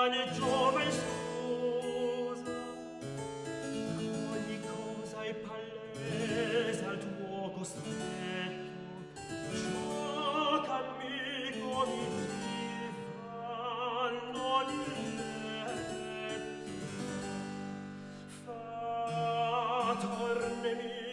giovane giovane sposa, ogni cosa è palese al tuo cospetto, ciò ch'amico mi fanno diletto. Fa tornemi